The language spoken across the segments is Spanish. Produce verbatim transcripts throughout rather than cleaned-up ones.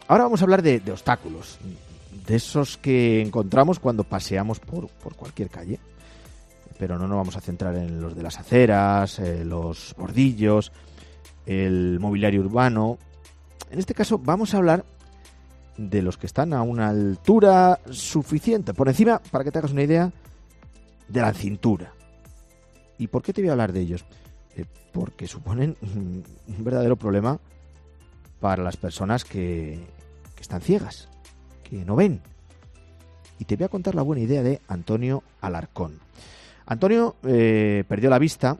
Ahora vamos a hablar de, de obstáculos, de esos que encontramos cuando paseamos por, por cualquier calle. Pero no nos vamos a centrar en los de las aceras, eh, los bordillos, el mobiliario urbano. En este caso vamos a hablar de los que están a una altura suficiente, por encima, para que te hagas una idea, de la cintura. ¿Y por qué te voy a hablar de ellos? Eh, porque suponen un verdadero problema para las personas que, que están ciegas, que no ven. Y te voy a contar la buena idea de Antonio Alarcón. Antonio eh, perdió la vista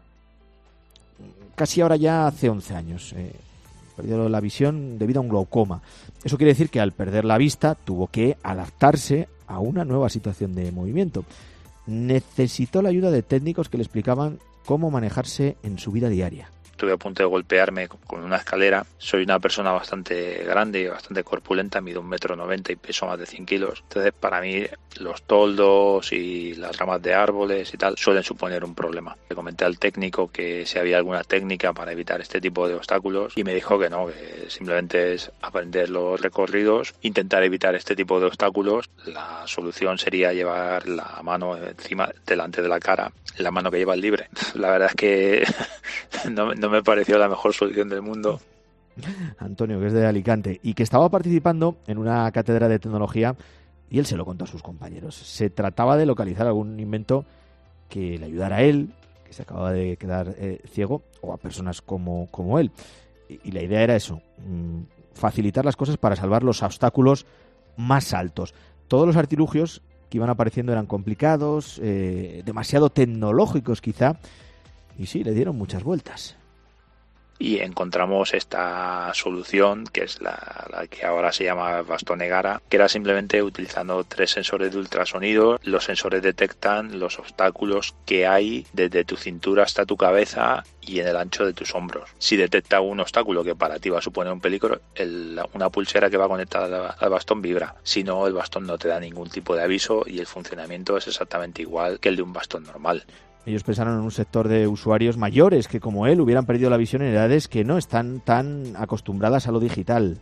casi ahora ya hace once años. Eh, perdió la visión debido a un glaucoma. Eso quiere decir que al perder la vista tuvo que adaptarse a una nueva situación de movimiento. Necesitó la ayuda de técnicos que le explicaban cómo manejarse en su vida diaria. Estuve a punto de golpearme con una escalera. Soy una persona bastante grande y bastante corpulenta, mido un metro noventa y peso más de cien kilos. Entonces, para mí, los toldos y las ramas de árboles y tal suelen suponer un problema. Le comenté al técnico que si había alguna técnica para evitar este tipo de obstáculos y me dijo que no, que simplemente es aprender los recorridos, intentar evitar este tipo de obstáculos. La solución sería llevar la mano encima, delante de la cara, la mano que lleva el libre. La verdad es que no, no me pareció la mejor solución del mundo. Antonio, que es de Alicante y que estaba participando en una cátedra de tecnología, y él se lo contó a sus compañeros. Se trataba de localizar algún invento que le ayudara a él, que se acababa de quedar eh, ciego, o a personas como, como él. Y, y la idea era eso, mmm, facilitar las cosas para salvar los obstáculos más altos. Todos los artilugios que iban apareciendo eran complicados, eh, demasiado tecnológicos quizá, y sí, le dieron muchas vueltas. Y encontramos esta solución, que es la, la que ahora se llama bastón Egara, que era simplemente utilizando tres sensores de ultrasonido. Los sensores detectan los obstáculos que hay desde tu cintura hasta tu cabeza y en el ancho de tus hombros. Si detecta un obstáculo que para ti va a suponer un peligro, el, una pulsera que va conectada al bastón vibra. Si no, el bastón no te da ningún tipo de aviso y el funcionamiento es exactamente igual que el de un bastón normal. Ellos pensaron en un sector de usuarios mayores que, como él, hubieran perdido la visión en edades que no están tan acostumbradas a lo digital.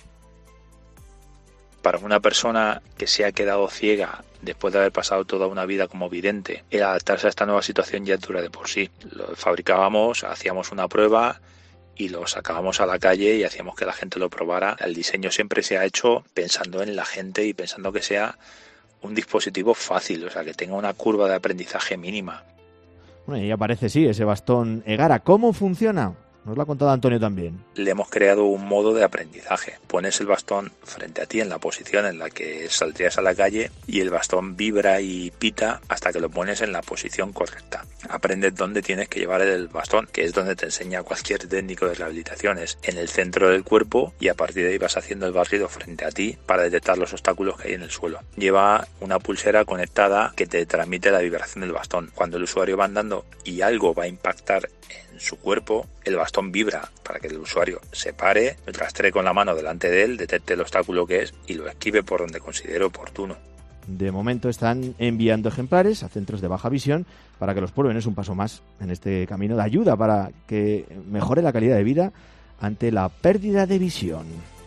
Para una persona que se ha quedado ciega después de haber pasado toda una vida como vidente, el adaptarse a esta nueva situación ya es dura de por sí. Lo fabricábamos, hacíamos una prueba y lo sacábamos a la calle y hacíamos que la gente lo probara. El diseño siempre se ha hecho pensando en la gente y pensando que sea un dispositivo fácil, o sea, que tenga una curva de aprendizaje mínima. Bueno, y aparece, sí, ese bastón Egara. ¿Cómo funciona? Nos lo ha contado Antonio también. Le hemos creado un modo de aprendizaje. Pones el bastón frente a ti en la posición en la que saldrías a la calle y el bastón vibra y pita hasta que lo pones en la posición correcta. Aprendes dónde tienes que llevar el bastón, que es donde te enseña cualquier técnico de rehabilitación. Es en el centro del cuerpo y a partir de ahí vas haciendo el barrido frente a ti para detectar los obstáculos que hay en el suelo. Lleva una pulsera conectada que te transmite la vibración del bastón. Cuando el usuario va andando y algo va a impactar en su cuerpo, el bastón vibra para que el usuario se pare, lo rastree con la mano delante de él, detecte el obstáculo que es y lo esquive por donde considere oportuno. De momento están enviando ejemplares a centros de baja visión para que los prueben. Es un paso más en este camino de ayuda para que mejore la calidad de vida ante la pérdida de visión.